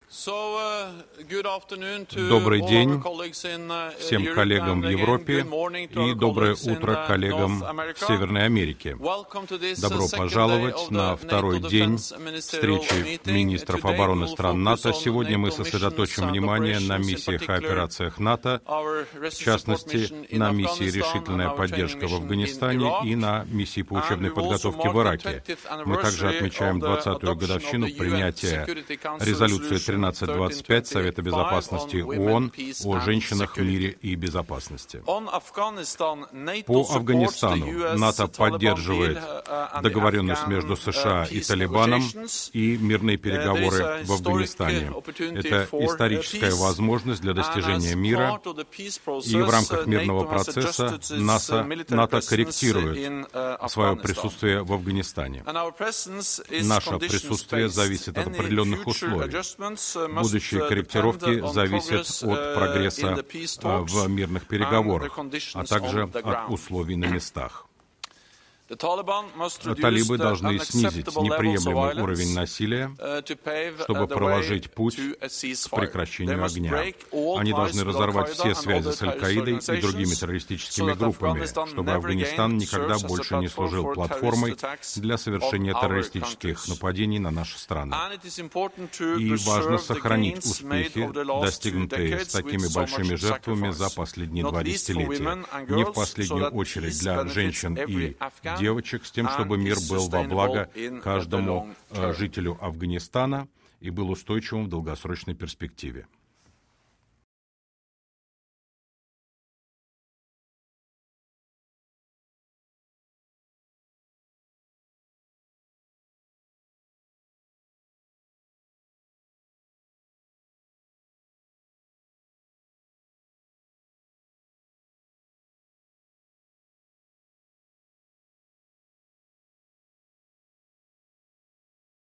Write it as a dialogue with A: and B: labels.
A: Добрый день всем коллегам в Европе и доброе утро коллегам в Северной Америке. Добро пожаловать на второй день встречи министров обороны стран НАТО. Сегодня мы сосредоточим внимание на миссиях и операциях НАТО, в частности, на миссии «Решительная поддержка» в Афганистане и на миссии по учебной подготовке в Ираке. Мы также отмечаем 20-ю годовщину принятия резолюции 1325 Совета Безопасности ООН о женщинах, мире и безопасности. По Афганистану НАТО поддерживает договоренность между США и Талибаном и мирные переговоры в Афганистане. Это историческая возможность для достижения мира, и в рамках мирного процесса НАТО корректирует свое присутствие в Афганистане. Наше присутствие зависит от определенных условий. Будущие корректировки зависят от прогресса в мирных переговорах, а также от условий на местах. Талибы должны снизить неприемлемый уровень насилия, чтобы проложить путь к прекращению огня. Они должны разорвать все связи с Аль-Каидой и другими террористическими группами, чтобы Афганистан никогда больше не служил платформой для совершения террористических нападений на наши страны. И важно сохранить успехи, достигнутые с такими большими жертвами за последние 2 десятилетия, не в последнюю очередь для женщин и девочек, с тем, чтобы мир был во благо каждому жителю Афганистана и был устойчивым в долгосрочной перспективе.